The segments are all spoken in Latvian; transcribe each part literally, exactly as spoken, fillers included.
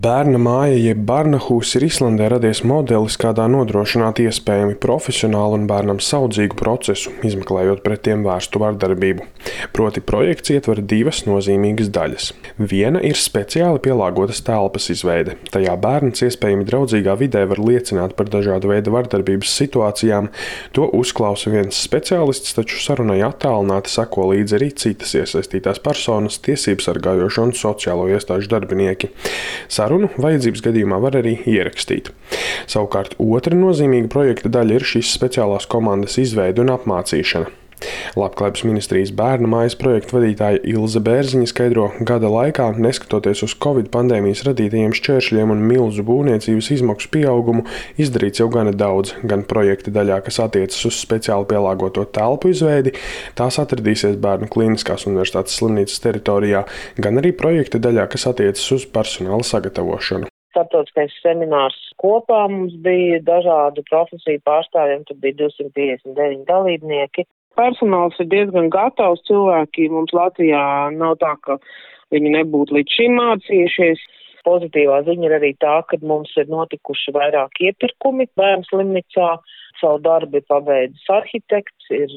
Bērna māja jeb Barnahus ir Islandē radies modelis, kādā nodrošināt iespējami profesionālu un bērnam saudzīgu procesu, izmeklējot pret tiem vērstu vardarbību. Proti projekts ietver divas nozīmīgas daļas. Viena ir speciāli pielāgotas telpas izveide. Tajā bērns iespējami draudzīgā vidē var liecināt par dažādu veidu vardarbības situācijām. To uzklausa viens speciālists, taču sarunai attālināti seko līdzi arī citas iesaistītās personas, tiesību sargājošo un sociālo iestāžu darbinieki. Sarunu vajadzības gadījumā var arī ierakstīt. Savukārt otra nozīmīga projekta daļa ir šīs speciālās komandas izveide un apmācīšana. Labklājības ministrijas bērnu mājas projekta vadītāja Ilze Bērziņa skaidro, gada laikā, neskatoties uz Covid pandēmijas radītajiem šķēršļiem un milzu būvniecības izmaksu pieaugumu, izdarīts jau gana daudz, gan projekta daļā, kas attiecas uz speciāli pielāgoto telpu izveidi, tās atradīsies Bērnu Kliniskās universitātes slimnīcas teritorijā, gan arī projekta daļā, kas attiecas uz personāla sagatavošanu. Starptautiskais seminārs kopā mums bija dažādu profesiju pārstāvjiem, tur bija divsimt piecdesmit deviņi dalībnieki. Personāls ir diezgan gatavs cilvēki. Mums Latvijā nav tā, ka viņi nebūtu līdz šim mācījušies. Pozitīvā ziņa ir arī tā, ka mums ir notikuši vairāk iepirkumi bērnu slimnīcā. Savu darbu ir pabeidzis arhitekts, ir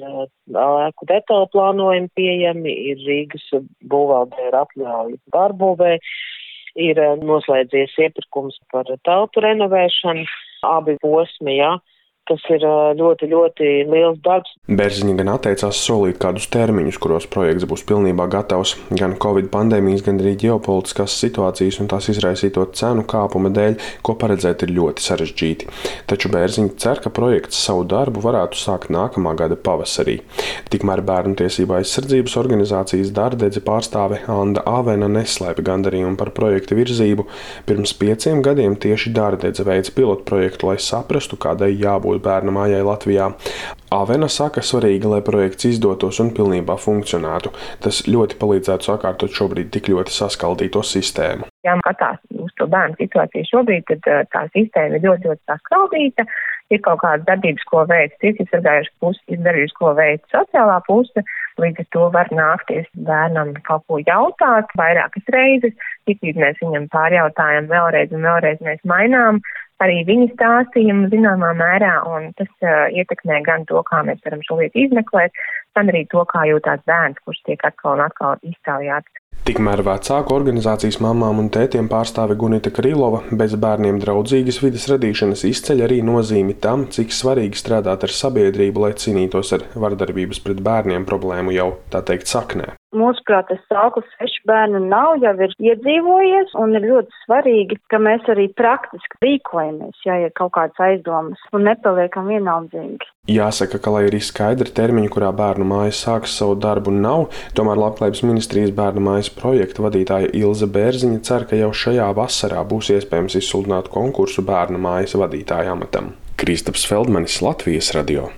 ēku detālu plānojumi pieejami, ir Rīgas būvvaldē ir atļauja darbūvē, ir noslēdzies iepirkums par telpu renovēšanu, abi posmi, jā. Tas ir ļoti, ļoti liels darbs. Bērziņa gan atteicās solīt kādus termiņus, kuros projekts būs pilnībā gatavs. Gan Covid pandēmijas, gan arī ģeopolitiskās situācijas un tās izraisīto cenu kāpuma dēļ, ko paredzēt ir ļoti sarežģīti. Taču Bērziņa cer, ka projekts savu darbu varētu sākt nākamā gada pavasarī. Tikmēr Bērnu tiesību aizsardzības organizācijas Dārdedze pārstāve Anda Avena neslēpj gandarījumu par projekta virzību. Pirms pieciem gadiem tieši Dārdedze veica pilotprojektu, lai saprastu, kādai jābūt bērnu mājai Latvijā. Avena saka, svarīgi, lai projekts izdotos un pilnībā funkcionētu. Tas ļoti palīdzētu sakārtot šobrīd tik ļoti saskaldīto sistēmu. Ja skatās uz to bērnu situāciju šobrīd, tad tā sistēma ir ļoti, ļoti saskaldīta. Ir kaut kādas darbības, ko veic tiesību sargājošā puse, ir darbības, ko veic sociālā puse. Līdz ar to var nākties bērnam kaut ko jautāt vairākas reizes. Tikīgi mēs viņam pārjautājam vēlreiz un vēlreiz mēs mainām arī viņa stāstījumu zināmā mērā, un tas uh, ietekmē gan to, kā mēs varam šo lietu izmeklēt, gan arī to, kā jūtās bērns, kurš tiek atkal un atkal iztaujāts. Tikmēr vecāku organizācijas mamām un tētiem pārstāve Gunita Krīlova bez bērniem draudzīgas vides radīšanas izceļ arī nozīmi tam, cik svarīgi strādāt ar sabiedrību, lai cīnītos ar vardarbības pret bērniem problēmu jau, tā teikt, saknē. Mūsuprāt, tas sauklis sešu bērnu nav jau ir iedzīvojies, un ir ļoti svarīgi, ka mēs arī praktiski rīkojamies, ja ir kaut kādas aizdomas, un nepaliekam vienaldzīgi. Jāsaka, ka, lai arī skaidri termiņi, kurā bērnu mājas sāks savu darbu, nav, tomēr Labklājības ministrijas bērnu mājas projekta vadītāja Ilze Bērziņa cer, ka jau šajā vasarā būs iespējams izsludināt konkursu bērnu mājas vadītāja amatam. Kristaps Feldmanis, Latvijas radio.